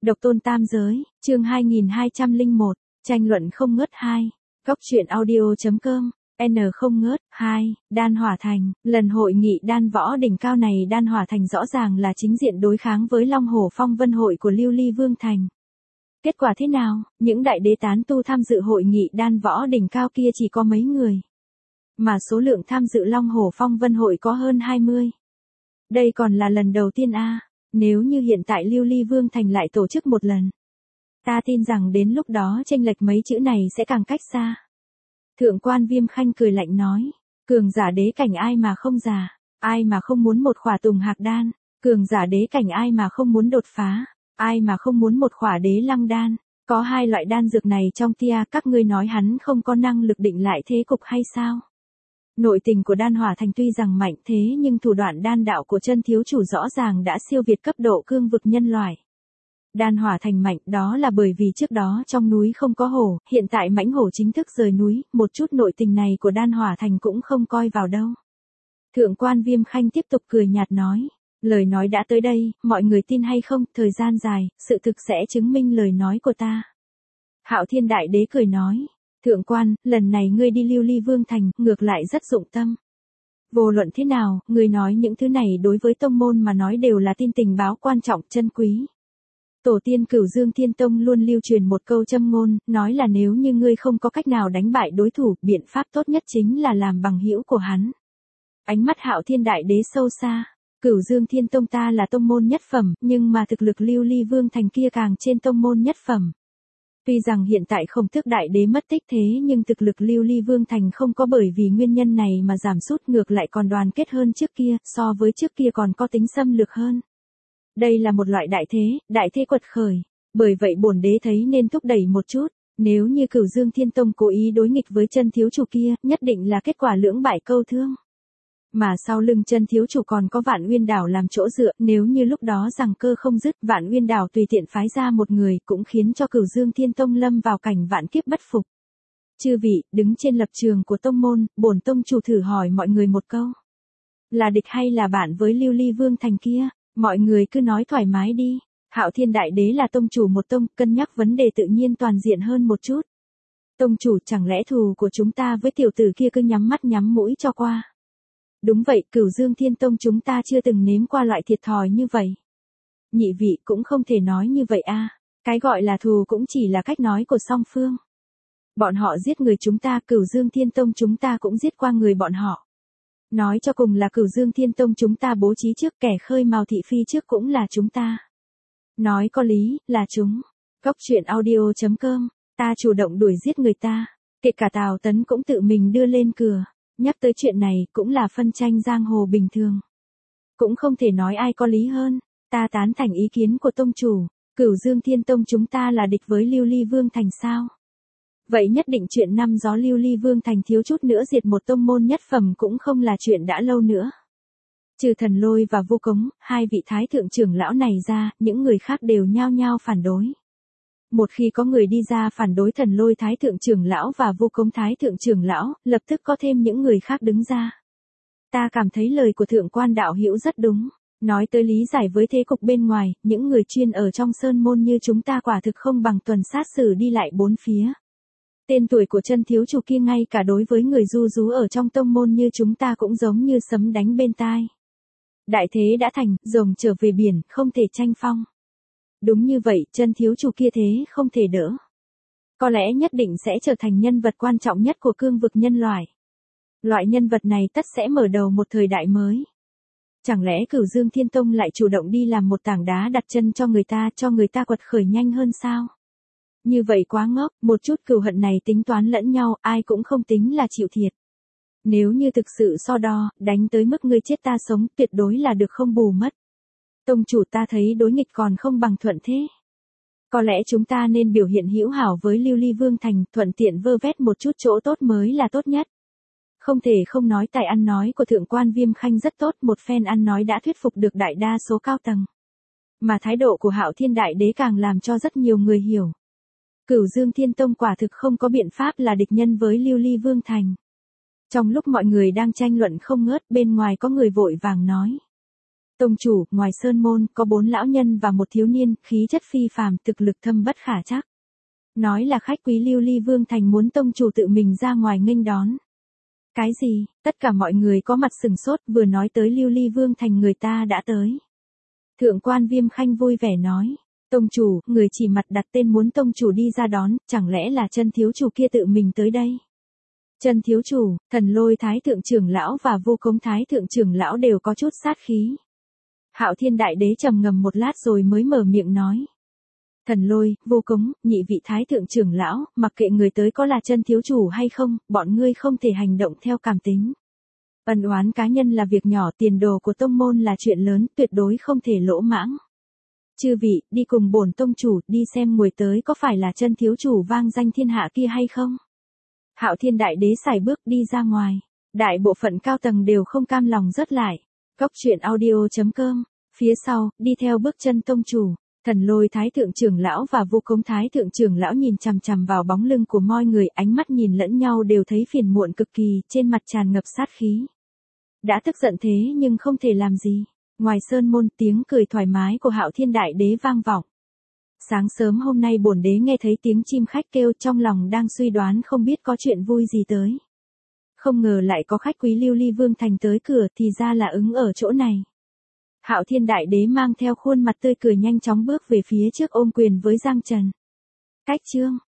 Độc tôn tam giới, chương 2201, tranh luận không ngớt 2. Góc truyện audio.com, N không ngớt, 2, Đan Hỏa Thành, lần hội nghị đan võ đỉnh cao này Đan Hỏa Thành rõ ràng là chính diện đối kháng với Long Hổ Phong Vân hội của Lưu Ly Vương Thành. Kết quả thế nào, những đại đế tán tu tham dự hội nghị đan võ đỉnh cao kia chỉ có mấy người. Mà số lượng tham dự Long Hổ Phong Vân hội có hơn 20. Đây còn là lần đầu tiên a. Nếu như hiện tại Lưu Ly Vương Thành lại tổ chức một lần, ta tin rằng đến lúc đó chênh lệch mấy chữ này sẽ càng cách xa. Thượng quan Viêm Khanh cười lạnh nói, cường giả đế cảnh ai mà không già, ai mà không muốn một khỏa tùng hạc đan, cường giả đế cảnh ai mà không muốn đột phá, ai mà không muốn một khỏa đế lăng đan, có hai loại đan dược này trong tia, các ngươi nói hắn không có năng lực định lại thế cục hay sao? Nội tình của Đan Hỏa Thành tuy rằng mạnh thế nhưng thủ đoạn đan đạo của chân thiếu chủ rõ ràng đã siêu việt cấp độ cương vực nhân loại. Đan Hỏa Thành mạnh đó là bởi vì trước đó trong núi không có hổ, hiện tại mãnh hổ chính thức rời núi, một chút nội tình này của Đan Hỏa Thành cũng không coi vào đâu. Thượng quan Viêm Khanh tiếp tục cười nhạt nói, lời nói đã tới đây, mọi người tin hay không, thời gian dài, sự thực sẽ chứng minh lời nói của ta. Hạo Thiên Đại Đế cười nói, Thượng quan, lần này ngươi đi Lưu Ly Vương Thành, ngược lại rất dụng tâm. Vô luận thế nào, ngươi nói những thứ này đối với tông môn mà nói đều là tin tình báo quan trọng chân quý. Tổ tiên Cửu Dương Thiên Tông luôn lưu truyền một câu châm ngôn, nói là nếu như ngươi không có cách nào đánh bại đối thủ, biện pháp tốt nhất chính là làm bằng hữu của hắn. Ánh mắt Hạo Thiên Đại Đế sâu xa, Cửu Dương Thiên Tông ta là tông môn nhất phẩm, nhưng mà thực lực Lưu Ly Vương Thành kia càng trên tông môn nhất phẩm. Tuy rằng hiện tại Không Tước Đại Đế mất tích thế nhưng thực lực Lưu Ly Vương Thành không có bởi vì nguyên nhân này mà giảm sút, ngược lại còn đoàn kết hơn trước kia, so với trước kia còn có tính xâm lược hơn. Đây là một loại đại thế quật khởi, bởi vậy bổn đế thấy nên thúc đẩy một chút, nếu như Cửu Dương Thiên Tông cố ý đối nghịch với chân thiếu chủ kia, nhất định là kết quả lưỡng bại câu thương. Mà sau lưng chân thiếu chủ còn có Vạn Uyên Đảo làm chỗ dựa, nếu như lúc đó giằng cơ không dứt, Vạn Uyên Đảo tùy tiện phái ra một người, cũng khiến cho Cửu Dương Thiên Tông lâm vào cảnh vạn kiếp bất phục. Chư vị, đứng trên lập trường của tông môn, bổn tông chủ thử hỏi mọi người một câu. Là địch hay là bạn với Lưu Ly Vương Thành kia? Mọi người cứ nói thoải mái đi. Hạo Thiên Đại Đế là tông chủ một tông, cân nhắc vấn đề tự nhiên toàn diện hơn một chút. Tông chủ, chẳng lẽ thù của chúng ta với tiểu tử kia cứ nhắm mắt nhắm mũi cho qua? Đúng vậy, Cửu Dương Thiên Tông chúng ta chưa từng nếm qua loại thiệt thòi như vậy. Nhị vị cũng không thể nói như vậy a. Cái gọi là thù cũng chỉ là cách nói của song phương. Bọn họ giết người chúng ta, Cửu Dương Thiên Tông chúng ta cũng giết qua người bọn họ. Nói cho cùng là Cửu Dương Thiên Tông chúng ta bố trí trước, kẻ khơi mào thị phi trước cũng là chúng ta. Nói có lý, là chúng. Góc truyện audio.com, ta chủ động đuổi giết người ta, kể cả Tào Tấn cũng tự mình đưa lên cửa. Nhắc tới chuyện này cũng là phân tranh giang hồ bình thường. Cũng không thể nói ai có lý hơn, ta tán thành ý kiến của tông chủ, Cửu Dương Thiên Tông chúng ta là địch với Lưu Ly Vương Thành sao? Vậy nhất định chuyện năm gió Lưu Ly Vương Thành thiếu chút nữa diệt một tông môn nhất phẩm cũng không là chuyện đã lâu nữa. Trừ Thần Lôi và Vô Cống, hai vị thái thượng trưởng lão này ra, những người khác đều nhao nhao phản đối. Một khi có người đi ra phản đối Thần Lôi thái thượng trưởng lão và Vô Cống thái thượng trưởng lão, lập tức có thêm những người khác đứng ra. Ta cảm thấy lời của thượng quan đạo hữu rất đúng. Nói tới lý giải với thế cục bên ngoài, những người chuyên ở trong sơn môn như chúng ta quả thực không bằng tuần sát xử đi lại bốn phía. Tên tuổi của chân thiếu chủ kia ngay cả đối với người du rú ở trong tông môn như chúng ta cũng giống như sấm đánh bên tai. Đại thế đã thành, rồng trở về biển, không thể tranh phong. Đúng như vậy, chân thiếu chủ kia thế không thể đỡ. Có lẽ nhất định sẽ trở thành nhân vật quan trọng nhất của cương vực nhân loại. Loại nhân vật này tất sẽ mở đầu một thời đại mới. Chẳng lẽ Cửu Dương Thiên Tông lại chủ động đi làm một tảng đá đặt chân cho người ta quật khởi nhanh hơn sao? Như vậy quá ngốc, một chút cừu hận này tính toán lẫn nhau, ai cũng không tính là chịu thiệt. Nếu như thực sự so đo, đánh tới mức ngươi chết ta sống, tuyệt đối là được không bù mất. Tông chủ, ta thấy đối nghịch còn không bằng thuận thế. Có lẽ chúng ta nên biểu hiện hữu hảo với Lưu Ly Vương Thành, thuận tiện vơ vét một chút chỗ tốt mới là tốt nhất. Không thể không nói tài ăn nói của thượng quan Viêm Khanh rất tốt, một phen ăn nói đã thuyết phục được đại đa số cao tầng. Mà thái độ của Hạo Thiên Đại Đế càng làm cho rất nhiều người hiểu. Cửu Dương Thiên Tông quả thực không có biện pháp là địch nhân với Lưu Ly Vương Thành. Trong lúc mọi người đang tranh luận không ngớt, bên ngoài có người vội vàng nói. Tông chủ, ngoài sơn môn, có 4 lão nhân và một thiếu niên, khí chất phi phàm, thực lực thâm bất khả trắc. Nói là khách quý Lưu Ly Vương Thành muốn tông chủ tự mình ra ngoài nghênh đón. Cái gì? Tất cả mọi người có mặt sừng sốt, vừa nói tới Lưu Ly Vương Thành người ta đã tới. Thượng quan Viêm Khanh vui vẻ nói. Tông chủ, người chỉ mặt đặt tên muốn tông chủ đi ra đón, chẳng lẽ là chân thiếu chủ kia tự mình tới đây? Chân thiếu chủ, Thần Lôi Thái thượng trưởng lão và Vô Cống Thái thượng trưởng lão đều có chút sát khí. Hạo Thiên Đại Đế trầm ngâm một lát rồi mới mở miệng nói. Thần Lôi, Vô Cống, nhị vị Thái thượng trưởng lão, mặc kệ người tới có là chân thiếu chủ hay không, bọn ngươi không thể hành động theo cảm tính. Ân oán cá nhân là việc nhỏ, tiền đồ của tông môn là chuyện lớn, tuyệt đối không thể lỗ mãng. Chư vị, đi cùng bổn tông chủ, đi xem người tới có phải là chân thiếu chủ vang danh thiên hạ kia hay không? Hạo Thiên Đại Đế sải bước đi ra ngoài. Đại bộ phận cao tầng đều không cam lòng rớt lại. Góc truyện audio.com. Phía sau, đi theo bước chân tông chủ. Thần Lôi Thái thượng trưởng lão và Vô Cống Thái thượng trưởng lão nhìn chằm chằm vào bóng lưng của mọi người, ánh mắt nhìn lẫn nhau đều thấy phiền muộn cực kỳ, trên mặt tràn ngập sát khí. Đã tức giận thế nhưng không thể làm gì. Ngoài sơn môn, tiếng cười thoải mái của Hạo Thiên Đại Đế vang vọng. Sáng sớm hôm nay bổn đế nghe thấy tiếng chim khách kêu, trong lòng đang suy đoán không biết có chuyện vui gì tới. Không ngờ lại có khách quý Lưu Ly Vương Thành tới cửa, thì ra là ứng ở chỗ này. Hạo Thiên Đại Đế mang theo khuôn mặt tươi cười nhanh chóng bước về phía trước ôm quyền với Giang Trần. Cách chương